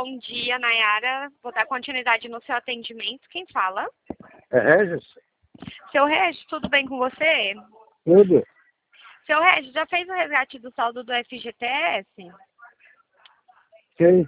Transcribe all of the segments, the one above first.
Bom dia, Nayara. Vou dar continuidade no seu atendimento. Quem fala? É Regis? Seu Regis, tudo bem com você? Tudo. Seu Regis, já fez o resgate do saldo do FGTS? Sim.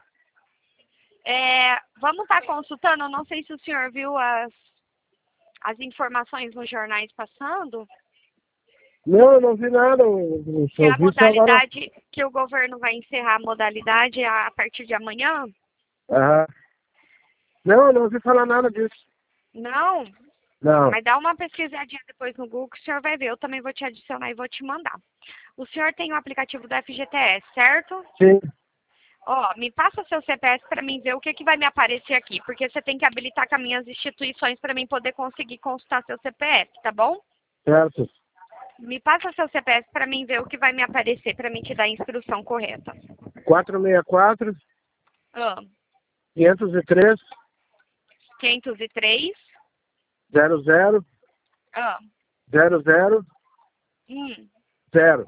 Vamos estar consultando, eu não sei se o senhor viu as informações nos jornais passando, Não, eu não vi nada. Eu que é só a vi só agora. modalidade, que o governo vai encerrar a modalidade a partir de amanhã. Aham. Não, eu não ouvi falar nada disso. Não? Não. Mas dá uma pesquisadinha depois no Google que o senhor vai ver. Eu também vou te adicionar e vou te mandar. O senhor tem o aplicativo do FGTS, certo? Sim. Ó, me passa seu CPF para mim ver o que vai me aparecer aqui, porque você tem que habilitar com as minhas instituições para mim poder conseguir consultar seu CPF, tá bom? Certo. Me passa seu CPF para mim ver o que vai me aparecer para mim te dar a instrução correta. 464 Ah, 503 503. 00 Ah, 00 hum. 0.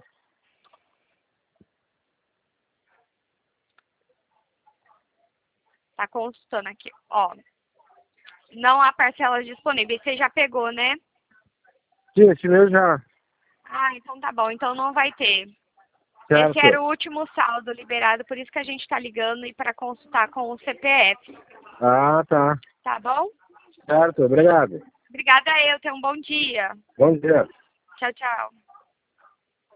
Tá consultando aqui. Ó, não há parcelas disponíveis. Você já pegou, né? Sim, esse meu já. Ah, então tá bom. Então não vai ter. Esse Certo. era o último saldo liberado, por isso que a gente está ligando e para consultar com o CPF. Ah, tá. Tá bom? Certo, obrigado. Obrigada eu. Tenha um bom dia. Bom dia. Tchau, tchau.